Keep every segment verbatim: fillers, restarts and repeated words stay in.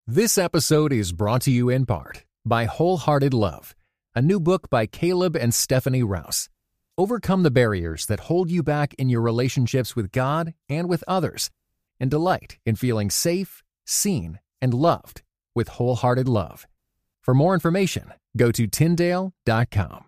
This episode is brought to you in part by Wholehearted Love, a new book by Caleb and Stephanie Rouse. Overcome the barriers that hold you back in your relationships with God and with others, and delight in feeling safe, seen, and loved with Wholehearted Love. For more information, go to Tyndale dot com.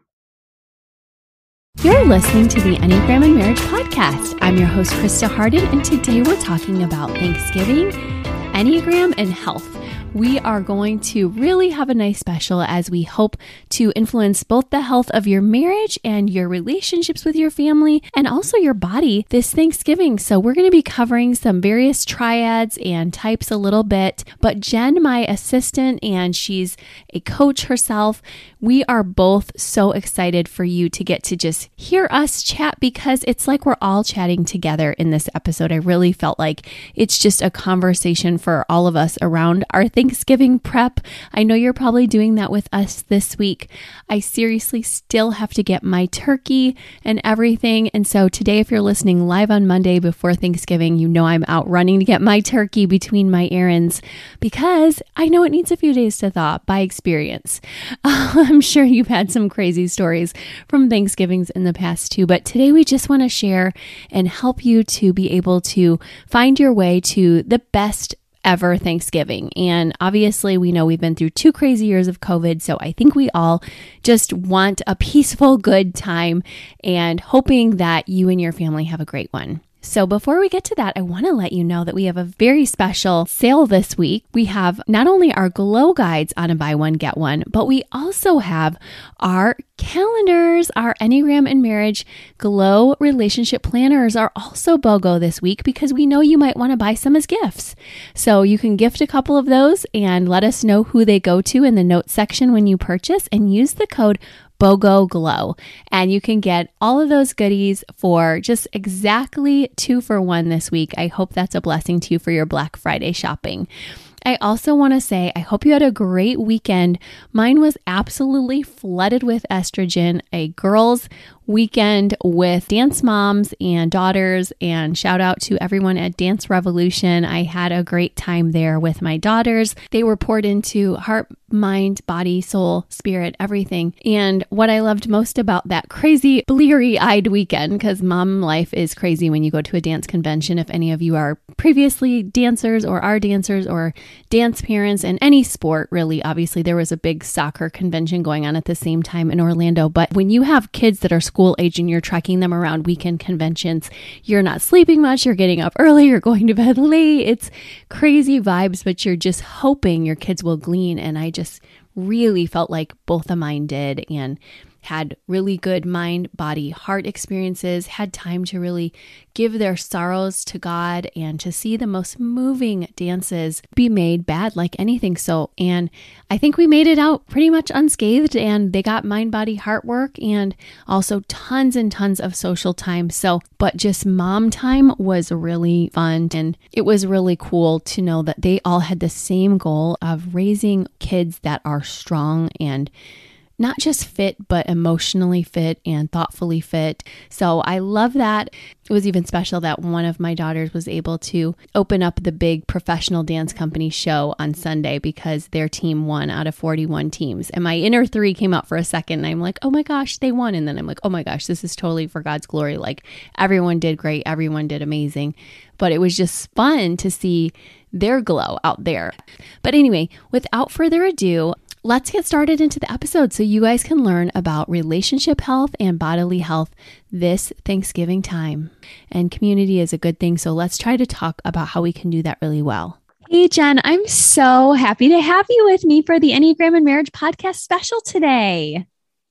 You're listening to the Enneagram and Marriage Podcast. I'm your host, Krista Harden, and today we're talking about Thanksgiving, Enneagram, and health. We are going to really have a nice special as we hope to influence both the health of your marriage and your relationships with your family and also your body this Thanksgiving. So we're going to be covering some various triads and types a little bit. But Jen, my assistant, and she's a coach herself, we are both so excited for you to get to just hear us chat because it's like we're all chatting together in this episode. I really felt like it's just a conversation for all of us around our Thanksgiving prep. I know you're probably doing that with us this week. I seriously still have to get my turkey and everything. And so today, if you're listening live on Monday before Thanksgiving, you know I'm out running to get my turkey between my errands because I know it needs a few days to thaw by experience. I'm sure you've had some crazy stories from Thanksgivings in the past too, but today we just want to share and help you to be able to find your way to the best ever Thanksgiving. And obviously we know we've been through two crazy years of COVID. So I think we all just want a peaceful, good time and hoping that you and your family have a great one. So before we get to that, I want to let you know that we have a very special sale this week. We have not only our glow guides on a buy one, get one, but we also have our calendars. Our Enneagram and Marriage Glow relationship planners are also BOGO this week because we know you might want to buy some as gifts. So you can gift a couple of those and let us know who they go to in the notes section when you purchase and use the code BOGO Glow. And you can get all of those goodies for just exactly two for one this week. I hope that's a blessing to you for your Black Friday shopping. I also want to say, I hope you had a great weekend. Mine was absolutely flooded with estrogen, a girls' weekend with dance moms and daughters, and shout out to everyone at Dance Revolution. I had a great time there with my daughters. They were poured into heart, mind, body, soul, spirit, everything. And what I loved most about that crazy bleary-eyed weekend, because mom life is crazy when you go to a dance convention. If any of you are previously dancers or are dancers or dance parents in any sport, really, obviously there was a big soccer convention going on at the same time in Orlando. But when you have kids that are school age and you're tracking them around weekend conventions, you're not sleeping much, you're getting up early, you're going to bed late. It's crazy vibes, but you're just hoping your kids will glean. And I just really felt like both of mine did and had really good mind, body, heart experiences, had time to really give their sorrows to God and to see the most moving dances be made bad like anything. So, and I think we made it out pretty much unscathed and they got mind, body, heart work and also tons and tons of social time. So, but just mom time was really fun and it was really cool to know that they all had the same goal of raising kids that are strong and not just fit, but emotionally fit and thoughtfully fit. So I love that. It was even special that one of my daughters was able to open up the big professional dance company show on Sunday because their team won out of forty-one teams. And my inner three came out for a second and I'm like, oh my gosh, they won. And then I'm like, oh my gosh, this is totally for God's glory. Like everyone did great. Everyone did amazing. But it was just fun to see their glow out there. But anyway, without further ado, let's get started into the episode so you guys can learn about relationship health and bodily health this Thanksgiving time. And community is a good thing, so let's try to talk about how we can do that really well. Hey, Jen, I'm so happy to have you with me for the Enneagram and Marriage Podcast special today.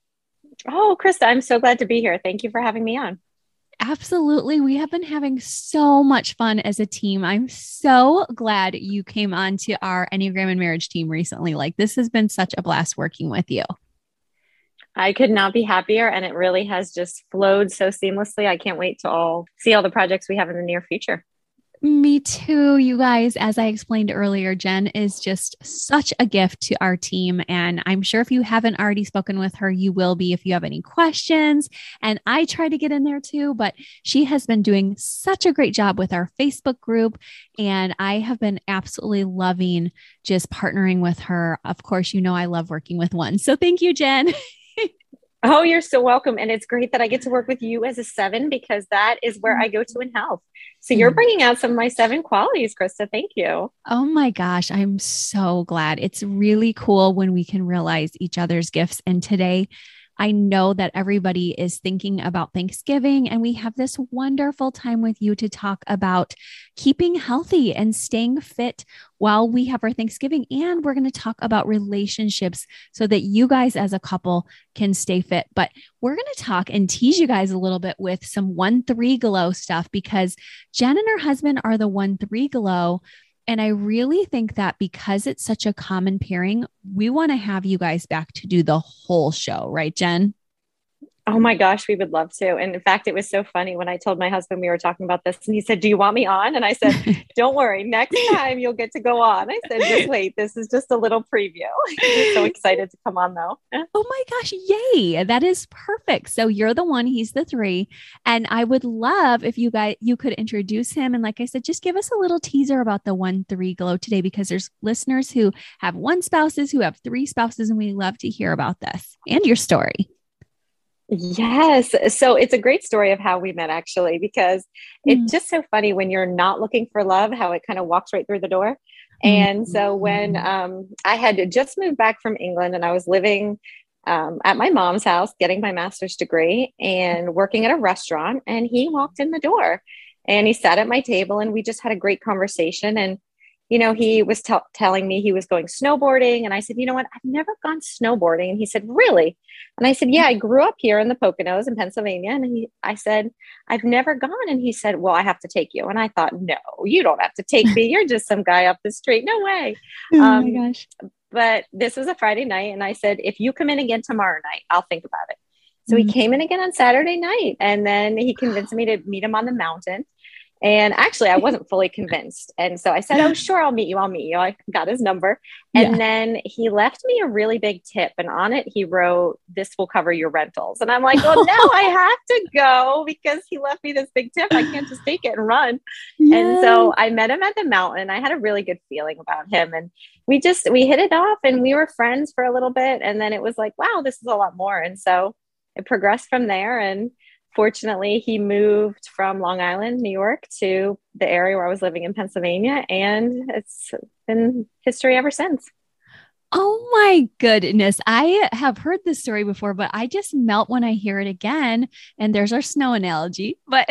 Oh, Krista, I'm so glad to be here. Thank you for having me on. Absolutely. We have been having so much fun as a team. I'm so glad you came on to our Enneagram and Marriage team recently. Like this has been such a blast working with you. I could not be happier. And it really has just flowed so seamlessly. I can't wait to all see all the projects we have in the near future. Me too, you guys. As I explained earlier, Jen is just such a gift to our team. And I'm sure if you haven't already spoken with her, you will be if you have any questions. And I try to get in there too, but she has been doing such a great job with our Facebook group. And I have been absolutely loving just partnering with her. Of course, you know, I love working with one. So thank you, Jen. Oh, you're so welcome. And it's great that I get to work with you as a seven, because that is where I go to in health. So you're bringing out some of my seven qualities, Krista. Thank you. Oh my gosh. I'm so glad. It's really cool when we can realize each other's gifts. And today, I know that everybody is thinking about Thanksgiving, and we have this wonderful time with you to talk about keeping healthy and staying fit while we have our Thanksgiving. And we're going to talk about relationships so that you guys as a couple can stay fit. But we're going to talk and tease you guys a little bit with some one three glow stuff, because Jen and her husband are the one three glow. And I really think that because it's such a common pairing, we want to have you guys back to do the whole show, right, Jen? Oh my gosh, we would love to. And in fact, it was so funny when I told my husband we were talking about this, and he said, "Do you want me on?" And I said, "Don't worry, next time you'll get to go on." I said, "Just wait. This is just a little preview." He's so excited to come on though. Oh my gosh. Yay. That is perfect. So you're the one, he's the three. And I would love if you guys, you could introduce him. And like I said, just give us a little teaser about the one three glow today, because there's listeners who have one spouses, who have three spouses, and we love to hear about this and your story. Yes. So it's a great story of how we met, actually, because it's mm. just so funny when you're not looking for love, how it kind of walks right through the door. And so when um, I had just moved back from England, and I was living um, at my mom's house, getting my master's degree and working at a restaurant, and he walked in the door and he sat at my table, and we just had a great conversation. And you know, he was t- telling me he was going snowboarding. And I said, "You know what? I've never gone snowboarding." And he said, "Really?" And I said, "Yeah, I grew up here in the Poconos in Pennsylvania." And he, I said, "I've never gone." And he said, "Well, I have to take you." And I thought, "No, you don't have to take me. You're just some guy up the street. No way." Oh um, my gosh. But this was a Friday night. And I said, "If you come in again tomorrow night, I'll think about it." So mm-hmm. he came in again on Saturday night, and then he convinced me to meet him on the mountain. And actually, I wasn't fully convinced. And so I said, "Oh, sure, I'll meet you. I'll meet you." I got his number. And yeah. then he left me a really big tip. And on it, he wrote, "This will cover your rentals." And I'm like, "Well, now I have to go because he left me this big tip. I can't just take it and run." Yes. And so I met him at the mountain. I had a really good feeling about him. And we just, we hit it off, and we were friends for a little bit. And then it was like, wow, this is a lot more. And so it progressed from there. And fortunately, he moved from Long Island, New York, to the area where I was living in Pennsylvania, and it's been history ever since. Oh my goodness. I have heard this story before, but I just melt when I hear it again. And there's our snow analogy, but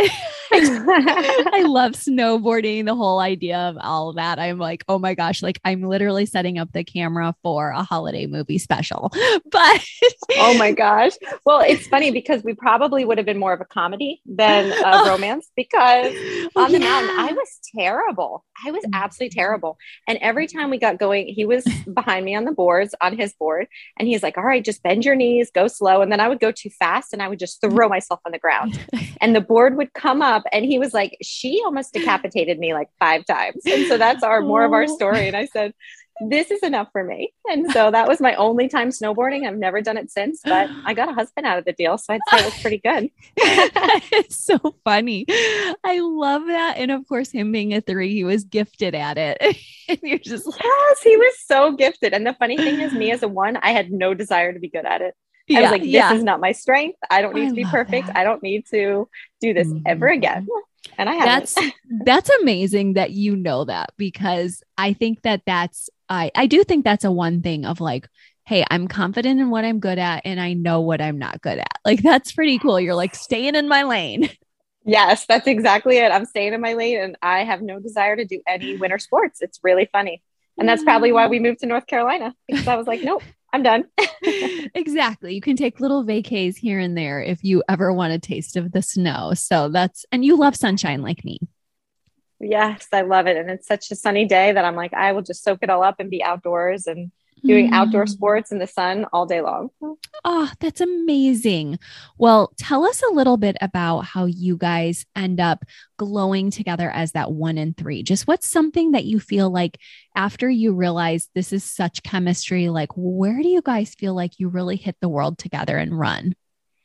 I, I love snowboarding, the whole idea of all of that. I'm like, oh my gosh, like I'm literally setting up the camera for a holiday movie special, but oh my gosh. Well, it's funny because we probably would have been more of a comedy than a oh. romance, because on the yeah. mountain, I was terrible. I was absolutely terrible. And every time we got going, he was behind me on the boards on his board, and he's like, "All right, just bend your knees, go slow." And then I would go too fast, and I would just throw myself on the ground, and the board would come up, and he was like, "She almost decapitated me like five times." And so that's our more of our story. And I said, "This is enough for me." And so that was my only time snowboarding. I've never done it since, but I got a husband out of the deal. So I'd say it was pretty good. It's so funny. I love that. And of course, him being a three, he was gifted at it. And you're just like, yes, he was so gifted. And the funny thing is, me as a one, I had no desire to be good at it. I yeah, was like, this yeah. is not my strength. I don't need I to be perfect. That. I don't need to do this mm-hmm. ever again. And I haven't. That's, that's amazing that you know that, because I think that that's, I, I do think that's a one thing of like, hey, I'm confident in what I'm good at, and I know what I'm not good at. Like, that's pretty cool. You're like staying in my lane. Yes, that's exactly it. I'm staying in my lane, and I have no desire to do any winter sports. It's really funny. And that's probably why we moved to North Carolina, because I was like, nope, I'm done. Exactly. You can take little vacays here and there if you ever want a taste of the snow. So that's, and you love sunshine like me. Yes, I love it. And it's such a sunny day that I'm like, I will just soak it all up and be outdoors. And doing outdoor sports in the sun all day long. Oh, that's amazing. Well, tell us a little bit about how you guys end up glowing together as that one and three. Just what's something that you feel like after you realize this is such chemistry, like where do you guys feel like you really hit the world together and run?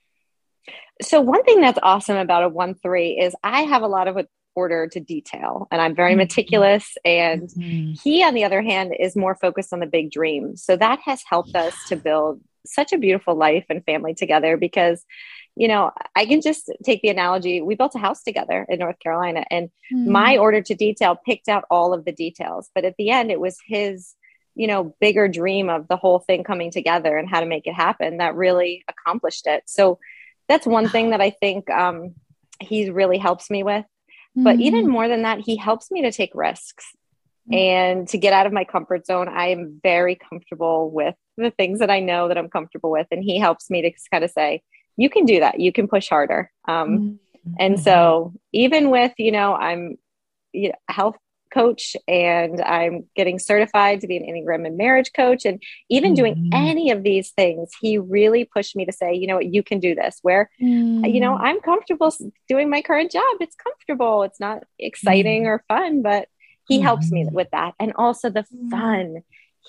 So one thing that's awesome about a one three is I have a lot of order to detail and I'm very mm-hmm. meticulous. And mm-hmm. he, on the other hand, is more focused on the big dream. So that has helped yeah. us to build such a beautiful life and family together because, you know, I can just take the analogy. We built a house together in North Carolina and mm-hmm. my order to detail picked out all of the details. But at the end, it was his, you know, bigger dream of the whole thing coming together and how to make it happen that really accomplished it. So that's one thing that I think um, he really helps me with. But mm-hmm. even more than that, he helps me to take risks mm-hmm. and to get out of my comfort zone. I am very comfortable with the things that I know that I'm comfortable with. And he helps me to kind of say, you can do that. You can push harder. Um, mm-hmm. And so even with, you know, I'm you know, a health coach and I'm getting certified to be an Enneagram and marriage coach. And even mm-hmm. doing any of these things, he really pushed me to say, you know what, you can do this where, mm-hmm. you know, I'm comfortable doing my current job. It's comfortable. It's not exciting mm-hmm. or fun, but he mm-hmm. helps me with that. And also the fun,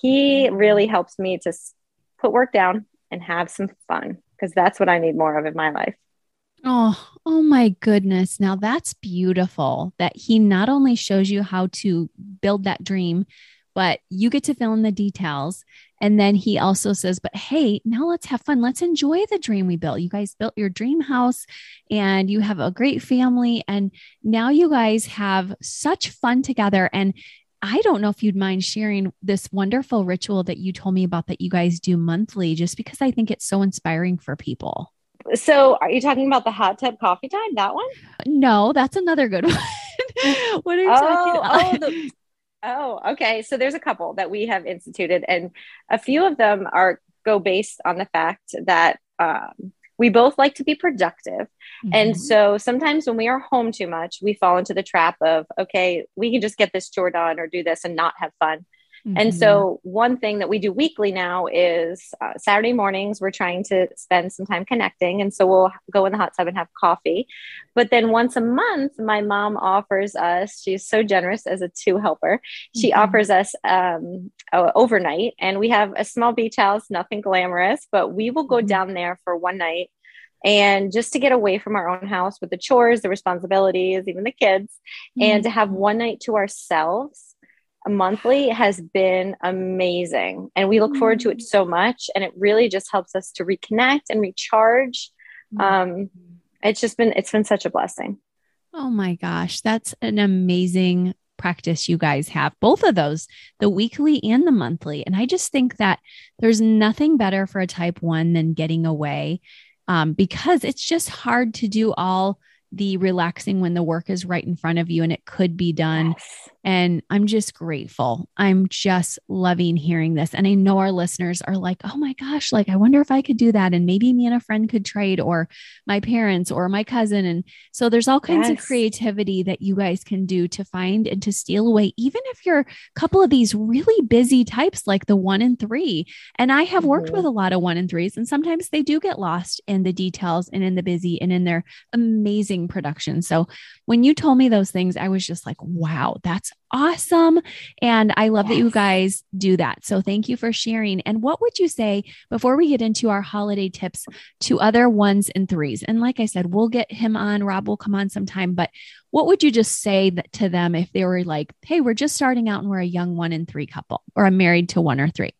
he really helps me to put work down and have some fun because that's what I need more of in my life. Oh, oh my goodness. Now that's beautiful that he not only shows you how to build that dream, but you get to fill in the details. And then he also says, but hey, now let's have fun. Let's enjoy the dream we built. You guys built your dream house and you have a great family. And now you guys have such fun together. And I don't know if you'd mind sharing this wonderful ritual that you told me about that you guys do monthly, just because I think it's so inspiring for people. So are you talking about the hot tub coffee time? That one? No, that's another good one. What are you oh, talking about? Oh, the, oh, okay. So there's a couple that we have instituted and a few of them are go based on the fact that um, we both like to be productive. Mm-hmm. And so sometimes when we are home too much, we fall into the trap of, okay, we can just get this chore done or do this and not have fun. Mm-hmm. And so one thing that we do weekly now is uh, Saturday mornings, we're trying to spend some time connecting. And so we'll go in the hot tub and have coffee. But then once a month, my mom offers us, she's so generous as a two helper. She mm-hmm. offers us um, uh, overnight and we have a small beach house, nothing glamorous, but we will go mm-hmm. down there for one night. And just to get away from our own house with the chores, the responsibilities, even the kids, mm-hmm. and to have one night to ourselves monthly has been amazing. And we look mm-hmm. forward to it so much. And it really just helps us to reconnect and recharge. Mm-hmm. Um, it's just been, it's been such a blessing. Oh my gosh. That's an amazing practice you guys have, both of those, the weekly and the monthly. And I just think that there's nothing better for a type one than getting away. Um, because it's just hard to do all the relaxing when the work is right in front of you and it could be done. Yes. And I'm just grateful. I'm just loving hearing this. And I know our listeners are like, oh my gosh, like, I wonder if I could do that. And maybe me and a friend could trade, or my parents or my cousin. And so there's all kinds yes. of creativity that you guys can do to find and to steal away, even if you're a couple of these really busy types, like the one and three. And I have worked mm-hmm. with a lot of one and threes, and sometimes they do get lost in the details and in the busy and in their amazing production. So when you told me those things, I was just like, wow, that's awesome. And I love yes. that you guys do that. So thank you for sharing. And what would you say before we get into our holiday tips to other ones and threes? And like I said, we'll get him on, Rob will come on sometime, but what would you just say that, to them if they were like, hey, we're just starting out and we're a young one and three couple, or I'm married to one or three?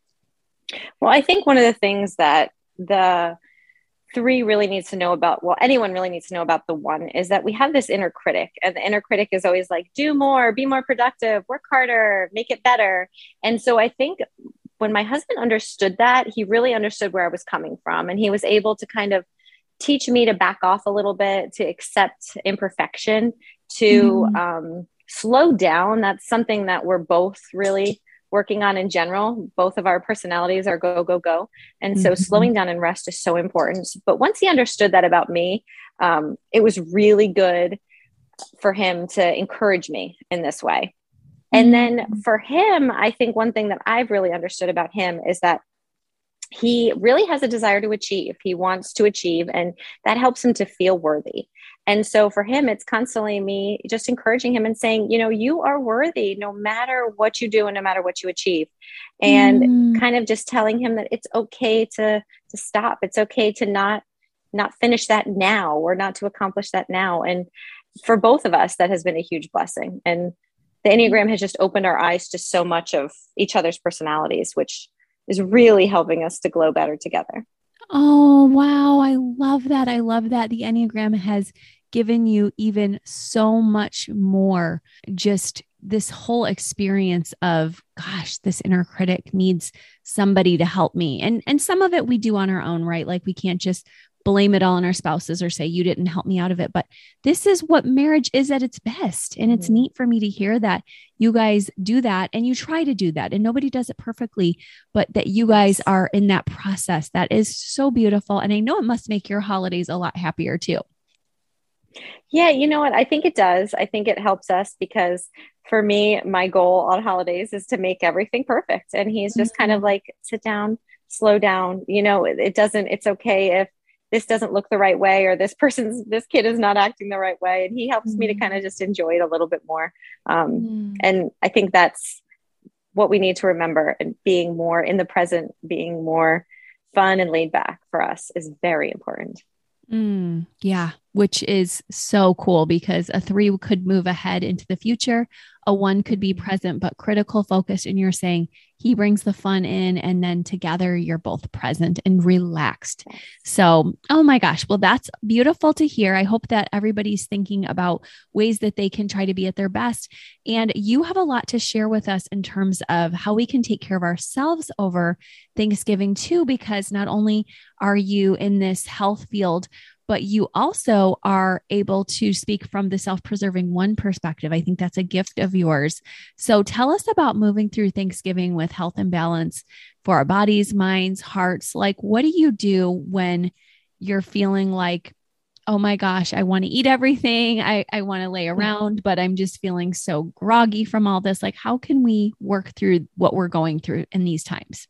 Well, I think one of the things that the three really needs to know about, well, anyone really needs to know about the one, is that we have this inner critic, and the inner critic is always like, do more, be more productive, work harder, make it better. And so I think when my husband understood that, he really understood where I was coming from. And he was able to kind of teach me to back off a little bit, to accept imperfection, to mm. um, slow down. That's something that we're both really working on in general. Both of our personalities are go, go, go. And so mm-hmm. slowing down and rest is so important. But once he understood that about me, um, it was really good for him to encourage me in this way. And Mm-hmm. then for him, I think one thing that I've really understood about him is that he really has a desire to achieve. He wants to achieve, and that helps him to feel worthy. And so for him, it's constantly me just encouraging him and saying, you know, you are worthy no matter what you do and no matter what you achieve. And Mm. kind of just telling him that it's okay to, to stop. It's okay to not, not finish that now, or not to accomplish that now. And for both of us, that has been a huge blessing. And the Enneagram has just opened our eyes to so much of each other's personalities, which is really helping us to glow better together. Oh, wow. I love that. I love that the Enneagram has given you even so much more. Just this whole experience of, gosh, this inner critic needs somebody to help me. And, and some of it we do on our own, right? Like we can't just blame it all on our spouses or say, you didn't help me out of it. But this is what marriage is at its best. And it's Mm-hmm. neat for me to hear that you guys do that and you try to do that, and nobody does it perfectly, but that you guys are in that process. That is so beautiful. And I know it must make your holidays a lot happier too. Yeah, you know what? I think it does. I think it helps us because for me, my goal on holidays is to make everything perfect. And he's just mm-hmm. kind of like, sit down, slow down. You know, it, it doesn't, it's okay if this doesn't look the right way, or this person's, this kid is not acting the right way. And he helps mm-hmm. me to kind of just enjoy it a little bit more. Um, mm-hmm. And I think that's what we need to remember, and being more in the present, being more fun and laid back for us is very important. Mm, yeah, which is so cool because a three could move ahead into the future. A one could be present, but critical focus. And you're saying he brings the fun in, and then together you're both present and relaxed. So, oh my gosh. Well, that's beautiful to hear. I hope that everybody's thinking about ways that they can try to be at their best. And you have a lot to share with us in terms of how we can take care of ourselves over Thanksgiving too, because not only are you in this health field, but you also are able to speak from the self-preserving one perspective. I think that's a gift of yours. So tell us about moving through Thanksgiving with health and balance for our bodies, minds, hearts. Like, what do you do when you're feeling like, oh my gosh, I want to eat everything. I, I want to lay around, but I'm just feeling so groggy from all this. Like, how can we work through what we're going through in these times?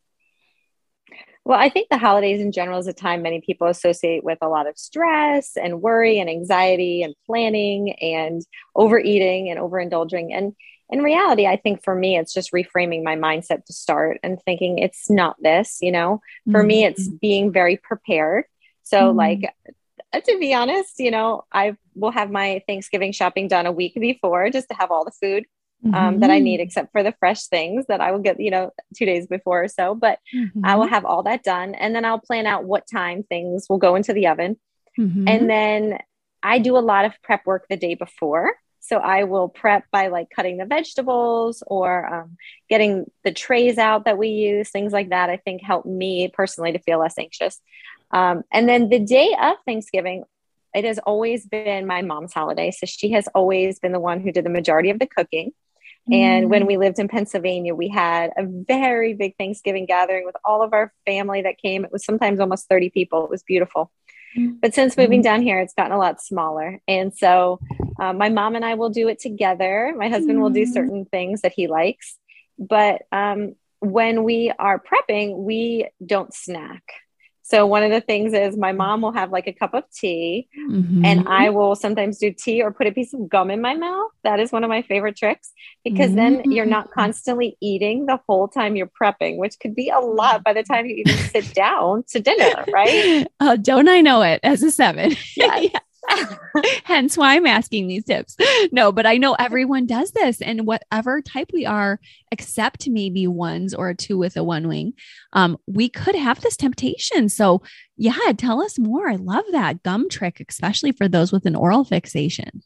Well, I think the holidays in general is a time many people associate with a lot of stress and worry and anxiety and planning and overeating and overindulging. And in reality, I think for me, it's just reframing my mindset to start and thinking it's not this, you know, for mm-hmm. me, it's being very prepared. So mm-hmm. like, to be honest, you know, I will have my Thanksgiving shopping done a week before just to have all the food Um, mm-hmm. that I need, except for the fresh things that I will get, you know, two days before or so, but mm-hmm. I will have all that done. And then I'll plan out what time things will go into the oven. Mm-hmm. And then I do a lot of prep work the day before. So I will prep by like cutting the vegetables or um, getting the trays out that we use, things like that, I think help me personally to feel less anxious. Um, and then the day of Thanksgiving, it has always been my mom's holiday. So she has always been the one who did the majority of the cooking. And when we lived in Pennsylvania, we had a very big Thanksgiving gathering with all of our family that came. It was sometimes almost thirty people. It was beautiful. Mm-hmm. But since moving down here, it's gotten a lot smaller. And so uh, my mom and I will do it together. My husband mm-hmm. will do certain things that he likes. But um, when we are prepping, we don't snack. So one of the things is my mom will have like a cup of tea mm-hmm. and I will sometimes do tea or put a piece of gum in my mouth. That is one of my favorite tricks because mm-hmm. then you're not constantly eating the whole time you're prepping, which could be a lot by the time you even sit down to dinner, right? Uh, don't I know it as a seven? Yes. Yeah. Hence why I'm asking these tips. No, but I know everyone does this, and whatever type we are, except maybe ones or a two with a one wing, um, we could have this temptation. So yeah, tell us more. I love that gum trick, especially for those with an oral fixation.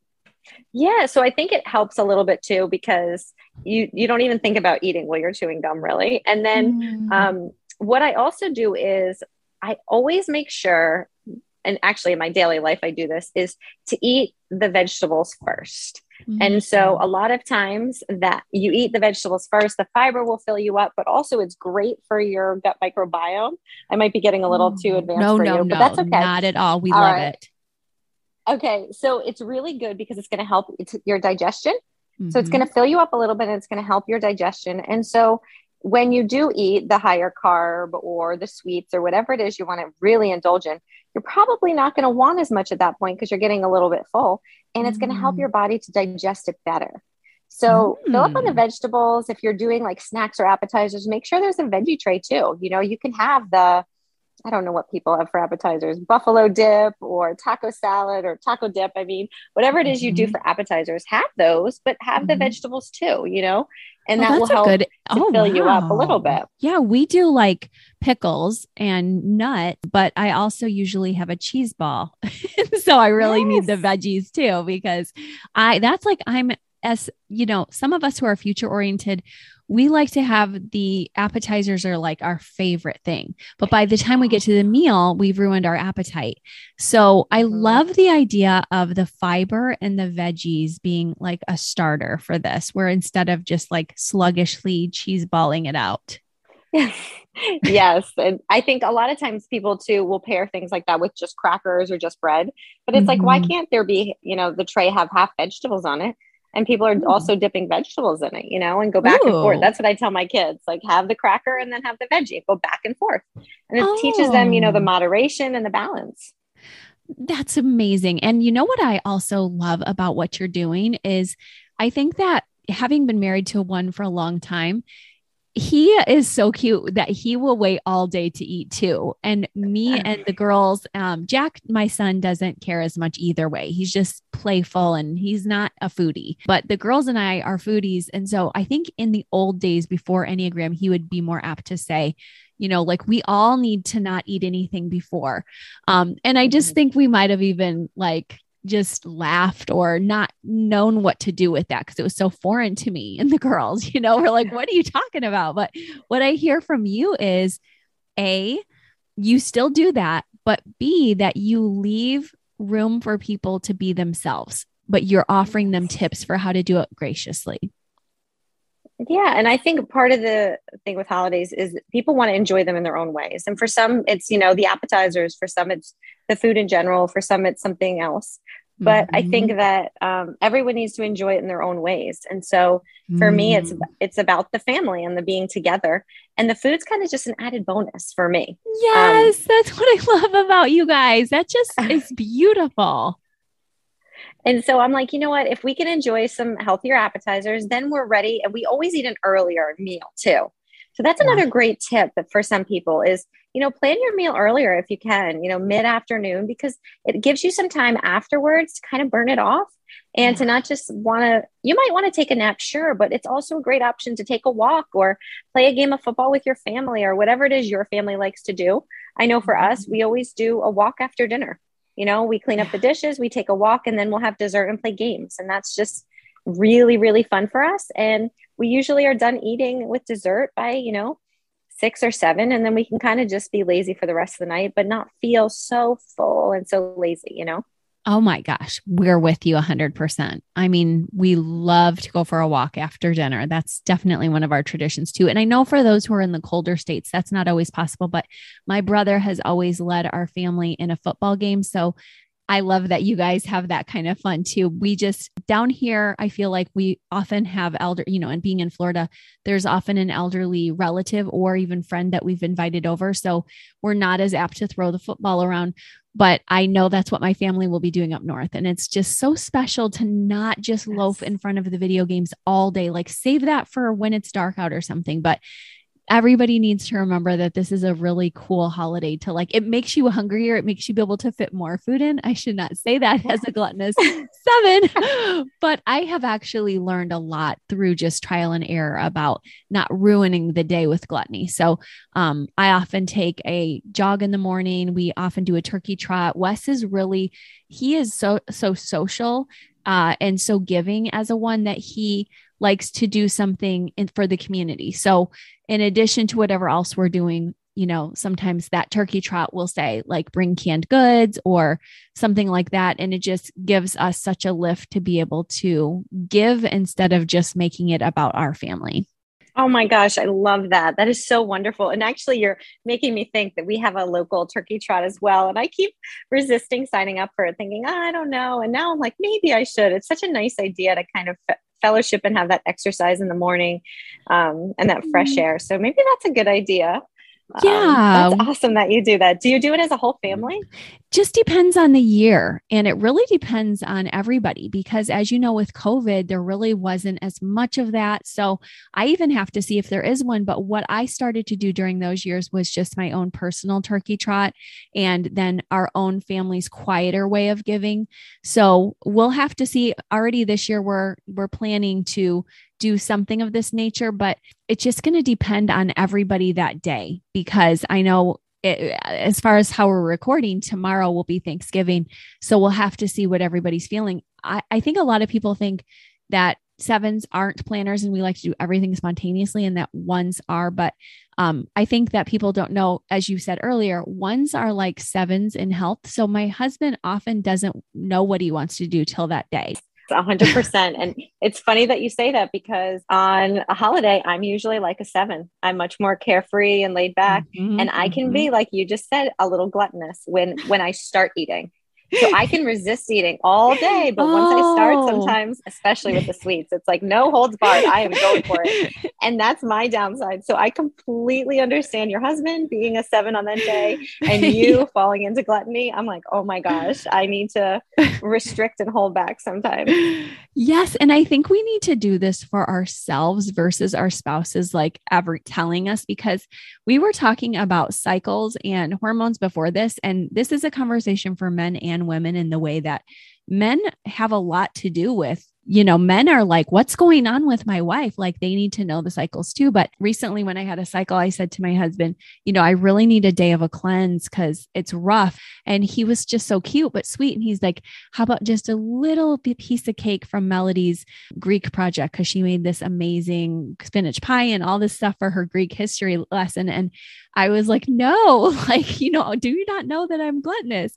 Yeah. So I think it helps a little bit too, because you, you don't even think about eating while you're chewing gum really. And then mm. um, what I also do is I always make sure, and actually in my daily life, I do this, is to eat the vegetables first. Mm-hmm. And so a lot of times that you eat the vegetables first, the fiber will fill you up, but also it's great for your gut microbiome. I might be getting a little too advanced no, for no, you, no, but that's okay. Not at all. We all love right. it. Okay. So it's really good because it's going to help your digestion. So it's going to fill you up a little bit and it's going to help your digestion. And so when you do eat the higher carb or the sweets or whatever it is you want to really indulge in, you're probably not going to want as much at that point because you're getting a little bit full, and it's mm. going to help your body to digest it better. So mm. fill up on the vegetables. If you're doing like snacks or appetizers, make sure there's a veggie tray too. You know, you can have the, I don't know what people have for appetizers, buffalo dip or taco salad or taco dip. I mean, whatever it is you do for appetizers, have those, but have mm-hmm. the vegetables too, you know, and well, that will help good, to oh, fill wow. you up a little bit. Yeah. We do like pickles and nut, but I also usually have a cheese ball. So I really yes. need the veggies too, because I, that's like, I'm as you know, some of us who are future oriented, we like to have the appetizers are like our favorite thing. But by the time we get to the meal, we've ruined our appetite. So I love the idea of the fiber and the veggies being like a starter for this, where instead of just like sluggishly cheese balling it out. Yes. And I think a lot of times people too will pair things like that with just crackers or just bread. But it's mm-hmm. like, why can't there be, you know, the tray have half vegetables on it? And people are Ooh. also dipping vegetables in it, you know, and go back Ooh. and forth. That's what I tell my kids, like have the cracker and then have the veggie, go back and forth. And it oh. teaches them, you know, the moderation and the balance. That's amazing. And you know what I also love about what you're doing is I think that having been married to one for a long time, he is so cute that he will wait all day to eat too. And me and the girls, um, Jack, my son, doesn't care as much either way. He's just playful and he's not a foodie, but the girls and I are foodies. And so I think in the old days before Enneagram, he would be more apt to say, you know, like we all need to not eat anything before. Um, and I just think we might've even like just laughed or not known what to do with that because it was so foreign to me and the girls, you know, we're like, what are you talking about? But what I hear from you is A, you still do that, but B, that you leave room for people to be themselves, but you're offering them tips for how to do it graciously. Yeah. And I think part of the thing with holidays is people want to enjoy them in their own ways. And for some, it's, you know, the appetizers, for some, it's the food in general, for some, it's something else. But mm-hmm. I think that um, everyone needs to enjoy it in their own ways. And so for mm. me, it's, it's about the family and the being together, and the food's kind of just an added bonus for me. Yes. Um, that's what I love about you guys. That just is beautiful. And so I'm like, you know what, if we can enjoy some healthier appetizers, then we're ready. And we always eat an earlier meal too. So that's another yeah. great tip for some people is, you know, plan your meal earlier if you can, you know, mid-afternoon, because it gives you some time afterwards to kind of burn it off and yeah. to not just want to, you might want to take a nap, sure, but it's also a great option to take a walk or play a game of football with your family or whatever it is your family likes to do. I know for mm-hmm. us, we always do a walk after dinner. You know, we clean up the dishes, we take a walk, and then we'll have dessert and play games. And that's just really, really fun for us. And we usually are done eating with dessert by, you know, six or seven. And then we can kind of just be lazy for the rest of the night, but not feel so full and so lazy, you know? Oh my gosh, we're with you a hundred percent. I mean, we love to go for a walk after dinner. That's definitely one of our traditions too. And I know for those who are in the colder states, that's not always possible, but my brother has always led our family in a football game. So I love that you guys have that kind of fun too. We just down here, I feel like we often have elder, you know, and being in Florida, there's often an elderly relative or even friend that we've invited over. So we're not as apt to throw the football around, but I know that's what my family will be doing up north. And it's just so special to not just yes. loaf in front of the video games all day, like save that for when it's dark out or something. But everybody needs to remember that this is a really cool holiday to like, it makes you hungrier. It makes you be able to fit more food in. I should not say that as a gluttonous seven, but I have actually learned a lot through just trial and error about not ruining the day with gluttony. So um, I often take a jog in the morning. We often do a turkey trot. Wes is really, he is so, so social uh, and so giving as a one that he likes to do something in, for the community. So in addition to whatever else we're doing, you know, sometimes that turkey trot will say like bring canned goods or something like that. And it just gives us such a lift to be able to give instead of just making it about our family. Oh my gosh, I love that. That is so wonderful. And actually, you're making me think that we have a local turkey trot as well. And I keep resisting signing up for it, thinking, oh, I don't know. And now I'm like, maybe I should. It's such a nice idea to kind of f- fellowship and have that exercise in the morning um, and that fresh air. So maybe that's a good idea. Yeah. Um, that's awesome that you do that. Do you do it as a whole family? Just depends on the year. And it really depends on everybody because as you know, with COVID, there really wasn't as much of that. So I even have to see if there is one. But what I started to do during those years was just my own personal turkey trot and then our own family's quieter way of giving. So we'll have to see. Already this year, we're, we're planning to do something of this nature, but it's just going to depend on everybody that day because I know it, as far as how we're recording, tomorrow will be Thanksgiving. So we'll have to see what everybody's feeling. I, I think a lot of people think that sevens aren't planners and we like to do everything spontaneously and that ones are. But um, I think that people don't know, as you said earlier, ones are like sevens in health. So my husband often doesn't know what he wants to do till that day. A hundred percent. And it's funny that you say that because on a holiday, I'm usually like a seven. I'm much more carefree and laid back. Mm-hmm, and I can mm-hmm. be, like you just said, a little gluttonous when, when I start eating. So I can resist eating all day, but oh. once I start, sometimes, especially with the sweets, it's like no holds barred. I am going for it. And that's my downside. So I completely understand your husband being a seven on that day and you falling into gluttony. I'm like, oh my gosh, I need to restrict and hold back sometimes. Yes. And I think we need to do this for ourselves versus our spouses, like ever telling us, because we were talking about cycles and hormones before this. And this is a conversation for men and women in the way that men have a lot to do with, you know, men are like, what's going on with my wife? Like they need to know the cycles too. But recently when I had a cycle, I said to my husband, you know, I really need a day of a cleanse because it's rough. And he was just so cute, but sweet. And he's like, how about just a little piece of cake from Melody's Greek project? Cause she made this amazing spinach pie and all this stuff for her Greek history lesson. And I was like, no, like, you know, do you not know that I'm gluttonous?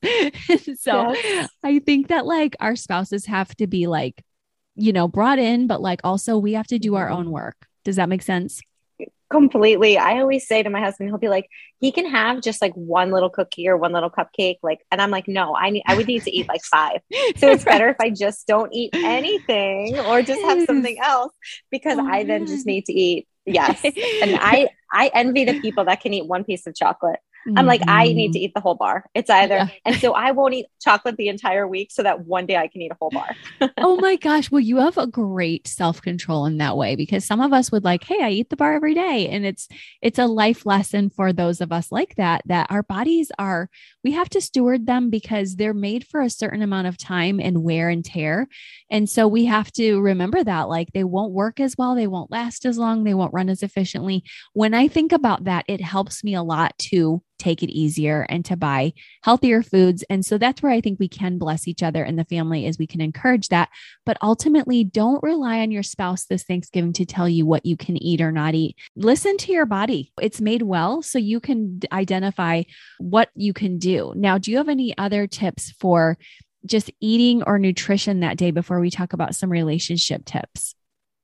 So yes. I think that like our spouses have to be like, you know, brought in, but like also we have to do our own work. Does that make sense? Completely. I always say to my husband, he'll be like, he can have just like one little cookie or one little cupcake. Like, and I'm like, no, I need, I would need to eat like five. So it's better if I just don't eat anything or just have something else because oh, I then just need to eat. Yes. And I, I envy the people that can eat one piece of chocolate. I'm like, I need to eat the whole bar. It's either, yeah. And so I won't eat chocolate the entire week so that one day I can eat a whole bar. Oh my gosh. Well, you have a great self-control in that way, because some of us would like, hey, I eat the bar every day. And it's, it's a life lesson for those of us like that, that our bodies are, we have to steward them because they're made for a certain amount of time and wear and tear. And so we have to remember that, like, they won't work as well. They won't last as long. They won't run as efficiently. When I think about that, it helps me a lot to take it easier and to buy healthier foods. And so that's where I think we can bless each other in the family, is we can encourage that. But ultimately, don't rely on your spouse this Thanksgiving to tell you what you can eat or not eat. Listen to your body. It's made well, so you can identify what you can do. Now, do you have any other tips for just eating or nutrition that day before we talk about some relationship tips?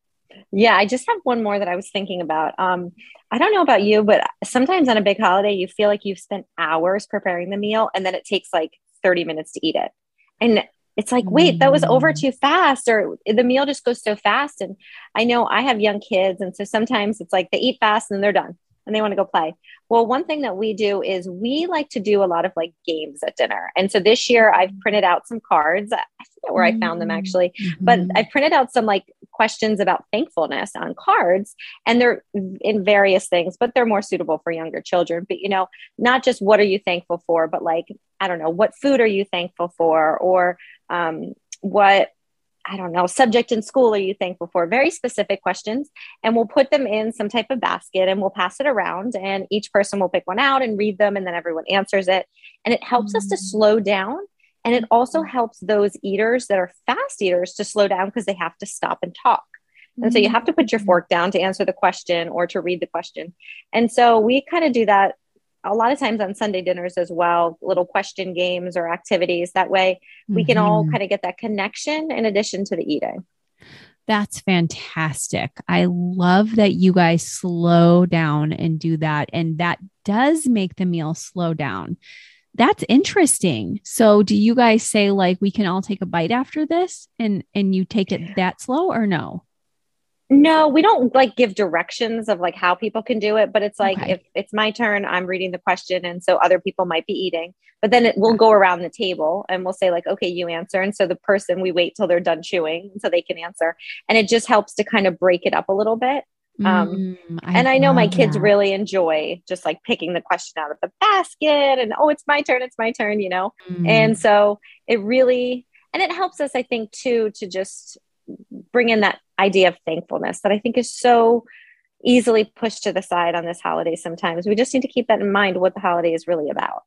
Yeah, I just have one more that I was thinking about. Um, I don't know about you, but sometimes on a big holiday, you feel like you've spent hours preparing the meal and then it takes like thirty minutes to eat it. And it's like, wait, that was over too fast, or the meal just goes so fast. And I know I have young kids. And so sometimes it's like they eat fast and then they're done and they want to go play. Well, one thing that we do is we like to do a lot of like games at dinner. And so this year I've printed out some cards. I forget where I found them actually, mm-hmm. but I printed out some like questions about thankfulness on cards, and they're in various things, but they're more suitable for younger children. But, you know, not just what are you thankful for, but like, I don't know, what food are you thankful for? Or um, what, I don't know, subject in school are you thankful for? Very specific questions. And we'll put them in some type of basket and we'll pass it around, and each person will pick one out and read them. And then everyone answers it. And it helps mm-hmm. us to slow down. And it also helps those eaters that are fast eaters to slow down because they have to stop and talk. Mm-hmm. And so you have to put your fork down to answer the question or to read the question. And so we kind of do that a lot of times on Sunday dinners as well, little question games or activities. That way we can mm-hmm. all kind of get that connection in addition to the eating. That's fantastic. I love that you guys slow down and do that. And that does make the meal slow down. That's interesting. So do you guys say like, we can all take a bite after this, and, and you take it that slow, or no? No, we don't like give directions of like how people can do it, but it's like, Okay. if it's my turn, I'm reading the question. And so other people might be eating, but then it will go around the table and we'll say like, okay, you answer. And so the person, we wait till they're done chewing so they can answer. And it just helps to kind of break it up a little bit. Um, Mm, I and I know my love kids that. really enjoy just like picking the question out of the basket and, oh, it's my turn. It's my turn, you know? And Mm. so it really, and it helps us, I think, too, to just bring in that idea of thankfulness that I think is so easily pushed to the side on this holiday sometimes. We just need to keep that in mind, what the holiday is really about.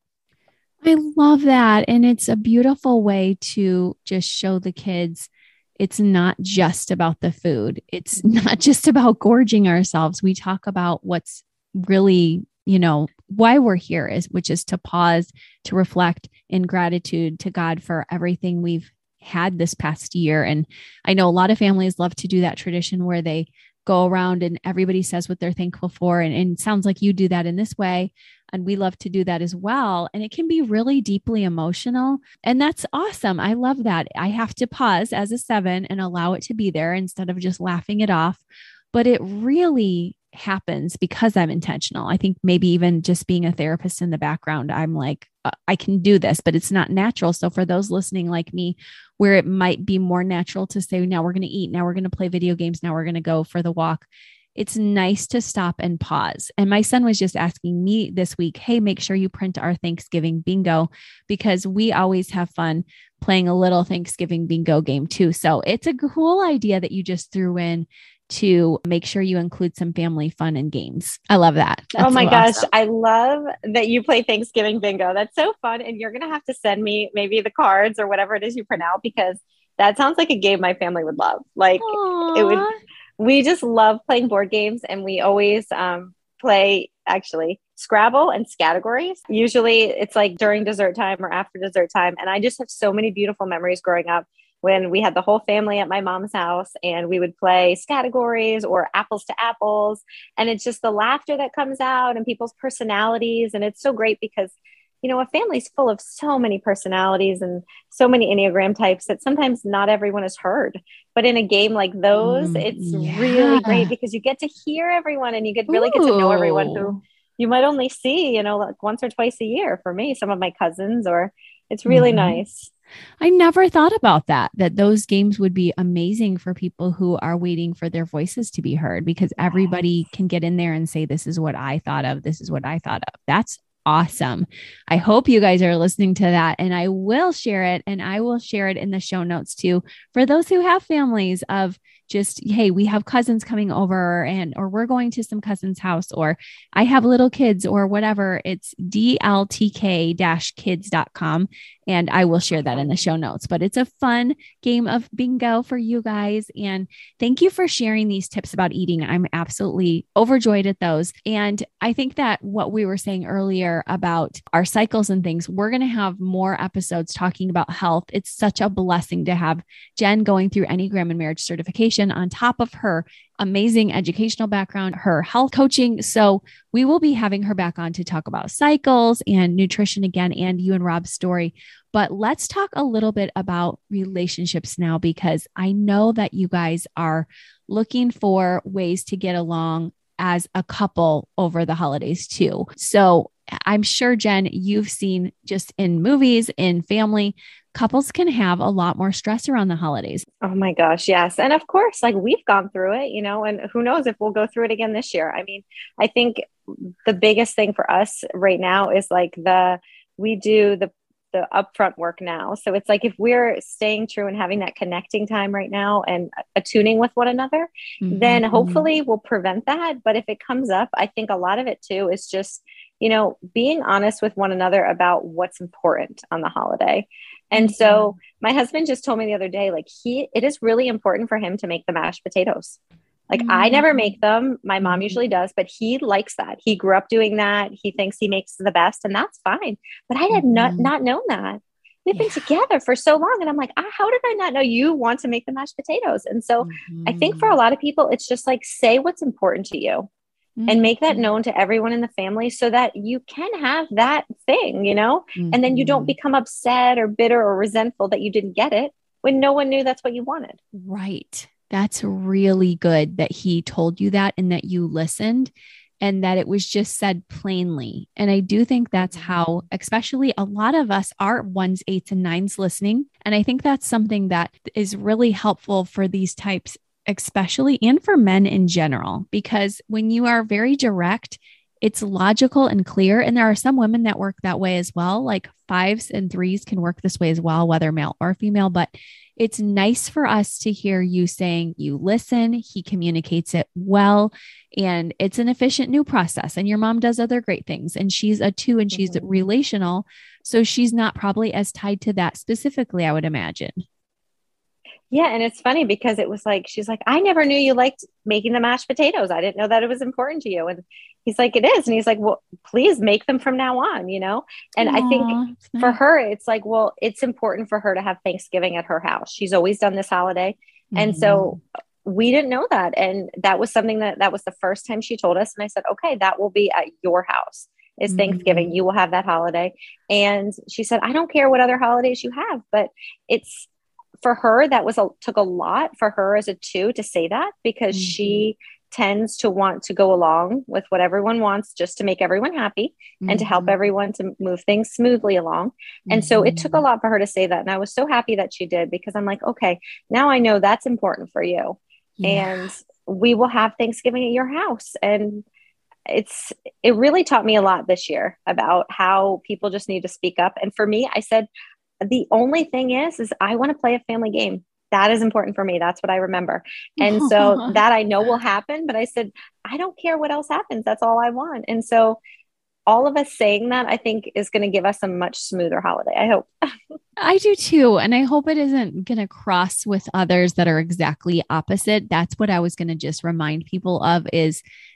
I love that. And it's a beautiful way to just show the kids it's not just about the food. It's not just about gorging ourselves. We talk about what's really, you know, why we're here is, which is to pause, to reflect in gratitude to God for everything we've had this past year. And I know a lot of families love to do that tradition where they go around and everybody says what they're thankful for. And, and it sounds like you do that in this way. And we love to do that as well. And it can be really deeply emotional. And that's awesome. I love that. I have to pause as a seven and allow it to be there instead of just laughing it off. But it really happens because I'm intentional. I think maybe even just being a therapist in the background, I'm like, uh, I can do this, but it's not natural. So for those listening like me, where it might be more natural to say, now we're going to eat, now we're going to play video games, now we're going to go for the walk. It's nice to stop and pause. And my son was just asking me this week, hey, make sure you print our Thanksgiving bingo, because we always have fun playing a little Thanksgiving bingo game too. So it's a cool idea that you just threw in to make sure you include some family fun and games. I love that. That's oh my so gosh. awesome. I love that you play Thanksgiving bingo. That's so fun. And you're going to have to send me maybe the cards or whatever it is you print out, because that sounds like a game my family would love. Like it would, Aww. we just love playing board games, and we always um, play actually Scrabble and Scattergories. Usually it's like during dessert time or after dessert time. And I just have so many beautiful memories growing up when we had the whole family at my mom's house and we would play Scattergories or Apples to Apples. And it's just the laughter that comes out and people's personalities. And it's so great because, you know, a family's full of so many personalities and so many Enneagram types that sometimes not everyone is heard. But in a game like those, Mm, it's yeah. really great because you get to hear everyone and you get really get to know everyone who Ooh. you might only see, you know, like once or twice a year. For me, some of my cousins, or it's really Yeah. nice. I never thought about that, that those games would be amazing for people who are waiting for their voices to be heard, because everybody can get in there and say, this is what I thought of. This is what I thought of. That's awesome. I hope you guys are listening to that, and I will share it, and I will share it in the show notes too, for those who have families of just, hey, we have cousins coming over, and, or we're going to some cousin's house, or I have little kids or whatever. It's D L T K kids dot com. And I will share that in the show notes, but it's a fun game of bingo for you guys. And thank you for sharing these tips about eating. I'm absolutely overjoyed at those. And I think that what we were saying earlier about our cycles and things, we're going to have more episodes talking about health. It's such a blessing to have Jen going through Enneagram and Marriage certification on top of her amazing educational background, her health coaching. So we will be having her back on to talk about cycles and nutrition again, and you and Rob's story. But let's talk a little bit about relationships now, because I know that you guys are looking for ways to get along as a couple over the holidays too. So I'm sure, Jen, you've seen just in movies, in family, couples can have a lot more stress around the holidays. Oh my gosh, yes. And of course, like we've gone through it, you know, and who knows if we'll go through it again this year. I mean, I think the biggest thing for us right now is like the, we do the, the upfront work now. So it's like, if we're staying true and having that connecting time right now and attuning with one another, Mm-hmm. then hopefully we'll prevent that. But if it comes up, I think a lot of it too is just, you know, being honest with one another about what's important on the holiday. And Mm-hmm. so my husband just told me the other day, like he, it is really important for him to make the mashed potatoes. Like Mm-hmm. I never make them. My mom Mhm. usually does, but he likes that. He grew up doing that. He thinks he makes the best, and that's fine. But I had not, Mhm. not known that. We've Yeah. been together for so long. And I'm like, ah, how did I not know you want to make the mashed potatoes? And so I think for a lot of people, it's just like, say what's important to you. And make that Mhm. known to everyone in the family so that you can have that thing, you know, and then you don't Mhm. become upset or bitter or resentful that you didn't get it when no one knew that's what you wanted. Right. That's really good that he told you that and that you listened and that it was just said plainly. And I do think that's how, especially a lot of us are ones, eights, and nines listening. And I think that's something that is really helpful for these types, especially, and for men in general, because when you are very direct, it's logical and clear. And there are some women that work that way as well. Like fives and threes can work this way as well, whether male or female, but it's nice for us to hear you saying you listen, he communicates it well, and it's an efficient new process. And your mom does other great things, and she's a two and she's mm-hmm. relational. So she's not probably as tied to that specifically, I would imagine. Yeah. And it's funny because it was like, she's like, I never knew you liked making the mashed potatoes. I didn't know that it was important to you. And he's like, it is. And he's like, well, please make them from now on, you know? And Aww, I think nice. For her, it's like, well, it's important for her to have Thanksgiving at her house. She's always done this holiday. Mm-hmm. And so we didn't know that. And that was something that, that was the first time she told us. And I said, okay, that will be at your house. Is Thanksgiving. Mm-hmm. You will have that holiday. And she said, I don't care what other holidays you have, but it's, for her, that was a, took a lot for her as a two to say that, because mm-hmm. she tends to want to go along with what everyone wants just to make everyone happy mm-hmm. and to help everyone to move things smoothly along. Mm-hmm. And so it took a lot for her to say that. And I was so happy that she did, because I'm like, okay, now I know that's important for you. Yeah. And we will have Thanksgiving at your house. And it's, it really taught me a lot this year about how people just need to speak up. And for me, I said, the only thing is, is I want to play a family game. That is important for me. That's what I remember. And so that I know will happen, but I said, I don't care what else happens. That's all I want. And so all of us saying that, I think, is going to give us a much smoother holiday. I hope. I do too. And I hope it isn't going to cross with others that are exactly opposite. That's what I was going to just remind people of, is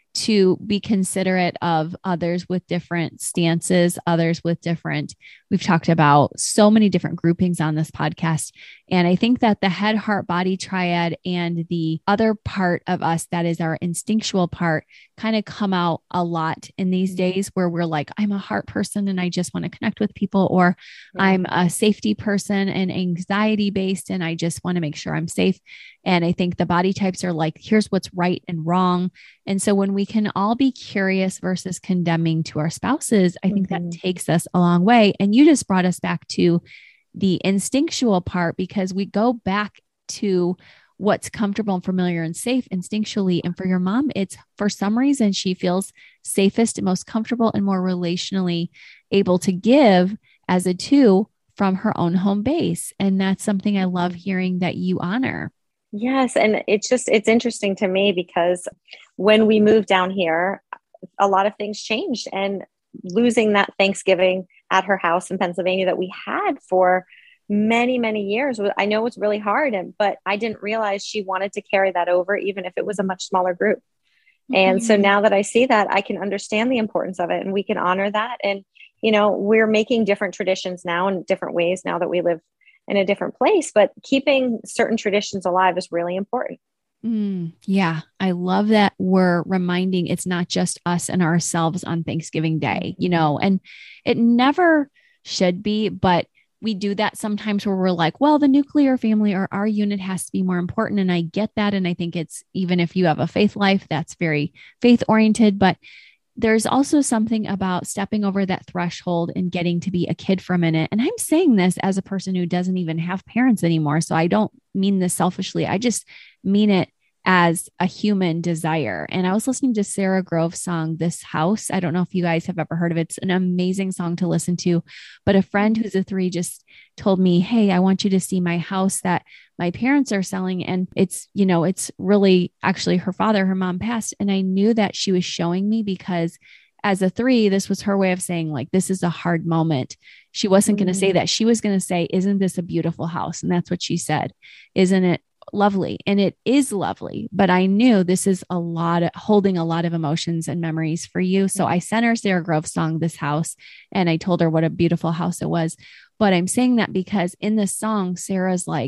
to be considerate of others with different stances, others with different, we've talked about so many different groupings on this podcast. And I think that the head, heart, body triad and the other part of us that is our instinctual part kind of come out a lot in these days, where we're like, I'm a heart person and I just want to connect with people, or yeah. I'm a safety person and anxiety based and I just want to make sure I'm safe. And I think the body types are like, here's what's right and wrong. And so when we can all be curious versus condemning to our spouses, I think mm-hmm. that takes us a long way. And you just brought us back to the instinctual part, because we go back to what's comfortable and familiar and safe instinctually. And for your mom, it's for some reason, she feels safest and most comfortable and more relationally able to give as a two from her own home base. And that's something I love hearing that you honor. Yes. And it's just, it's interesting to me because when we moved down here, a lot of things changed, and losing that Thanksgiving at her house in Pennsylvania that we had for many, many years, I know it's really hard, and, but I didn't realize she wanted to carry that over, even if it was a much smaller group. Mm-hmm. And so now that I see that, I can understand the importance of it, and we can honor that. And, you know, we're making different traditions now in different ways now that we live in a different place, but keeping certain traditions alive is really important. Mm, yeah. I love that we're reminding it's not just us and ourselves on Thanksgiving Day, you know, and it never should be, but we do that sometimes where we're like, well, the nuclear family or our unit has to be more important. And I get that. And I think it's, even if you have a faith life, that's very faith oriented, but there's also something about stepping over that threshold and getting to be a kid for a minute. And I'm saying this as a person who doesn't even have parents anymore. So I don't mean this selfishly. I just mean it as a human desire. And I was listening to Sarah Grove's song, This House. I don't know if you guys have ever heard of it. It's an amazing song to listen to, but a friend who's a three just told me, hey, I want you to see my house that my parents are selling. And it's, you know, it's really actually her father, her mom passed. And I knew that she was showing me because as a three, this was her way of saying, like, this is a hard moment. She wasn't mm-hmm. going to say that. She was going to say, isn't this a beautiful house? And that's what she said. Isn't it lovely? And it is lovely, but I knew this is a lot of holding a lot of emotions and memories for you. So I sent her Sarah Grove's song, This House, and I told her what a beautiful house it was. But I'm saying that because in this song, Sarah's like,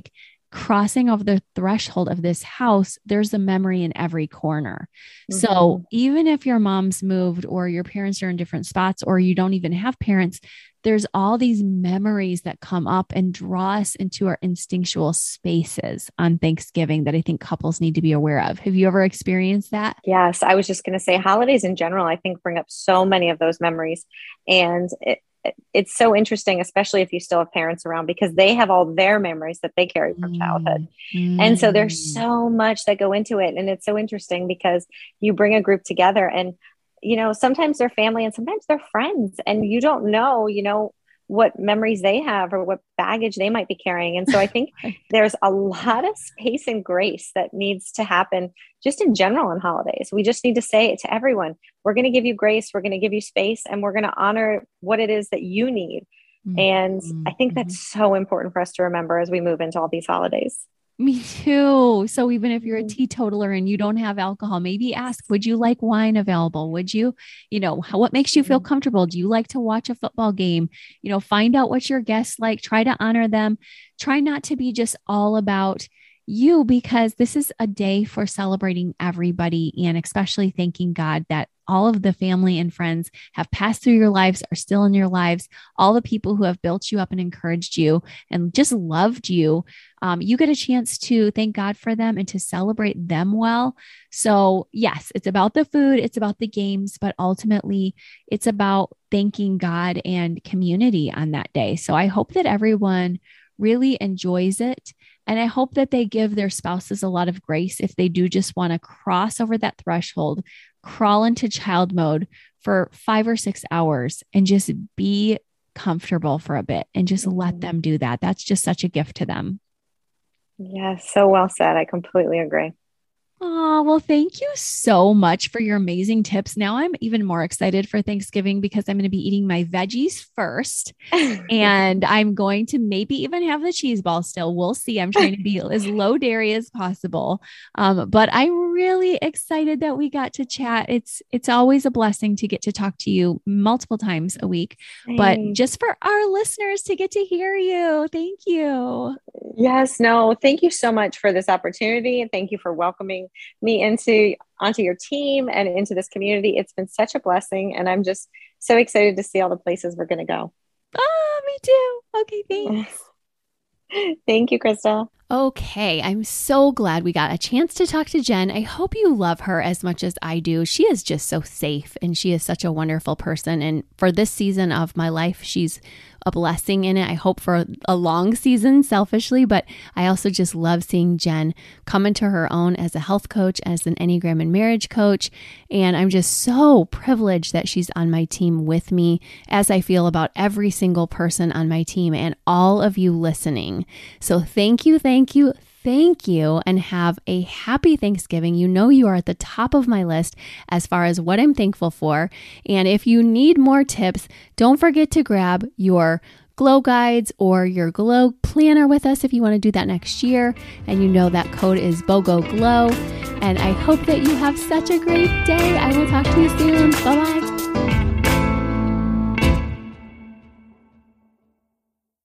crossing over the threshold of this house, there's a memory in every corner. Mm-hmm. So even if your mom's moved or your parents are in different spots, or you don't even have parents, there's all these memories that come up and draw us into our instinctual spaces on Thanksgiving that I think couples need to be aware of. Have you ever experienced that? Yes. I was just going to say holidays in general, I think bring up so many of those memories. And it, it's so interesting, especially if you still have parents around, because they have all their memories that they carry from childhood. Mm. And so there's so much that go into it. And it's so interesting because you bring a group together and, you know, sometimes they're family and sometimes they're friends, and you don't know, you know, what memories they have or what baggage they might be carrying. And so I think there's a lot of space and grace that needs to happen just in general on holidays. We just need to say it to everyone. We're going to give you grace. We're going to give you space, and we're going to honor what it is that you need. Mm-hmm. And I think that's so important for us to remember as we move into all these holidays. Me too. So even if you're a teetotaler and you don't have alcohol, maybe ask, would you like wine available? Would you, you know, how, what makes you feel comfortable? Do you like to watch a football game? You know, find out what your guests like, try to honor them. Try not to be just all about you, because this is a day for celebrating everybody, and especially thanking God that all of the family and friends have passed through your lives, are still in your lives, all the people who have built you up and encouraged you and just loved you. Um, you get a chance to thank God for them and to celebrate them well. So yes, it's about the food, it's about the games, but ultimately it's about thanking God and community on that day. So I hope that everyone really enjoys it. And I hope that they give their spouses a lot of grace if they do just want to cross over that threshold, crawl into child mode for five or six hours and just be comfortable for a bit and just let them do that. That's just such a gift to them. Yes, so well said. I completely agree. Oh, well, thank you so much for your amazing tips. Now I'm even more excited for Thanksgiving because I'm going to be eating my veggies first, and I'm going to maybe even have the cheese ball still. We'll see. I'm trying to be as low dairy as possible. Um, but I'm really excited that we got to chat. It's, it's always a blessing to get to talk to you multiple times a week, Thanks. But just for our listeners to get to hear you. Thank you. Yes, no, thank you so much for this opportunity. And thank you for welcoming me into onto your team and into this community. It's been such a blessing, and I'm just so excited to see all the places we're going to go. Oh, me too. Okay, thanks. Thank you, Krista. Okay, I'm so glad we got a chance to talk to Jen. I hope you love her as much as I do. She is just so safe, and she is such a wonderful person. And for this season of my life, she's a blessing in it. I hope for a long season, selfishly, but I also just love seeing Jen come into her own as a health coach, as an Enneagram and marriage coach. And I'm just so privileged that she's on my team with me, as I feel about every single person on my team and all of you listening. So thank you, thank you, Thank you, and have a happy Thanksgiving. You know you are at the top of my list as far as what I'm thankful for. And if you need more tips, don't forget to grab your Glow Guides or your Glow Planner with us if you want to do that next year. And you know that code is BOGOGLOW. And I hope that you have such a great day. I will talk to you soon. Bye-bye.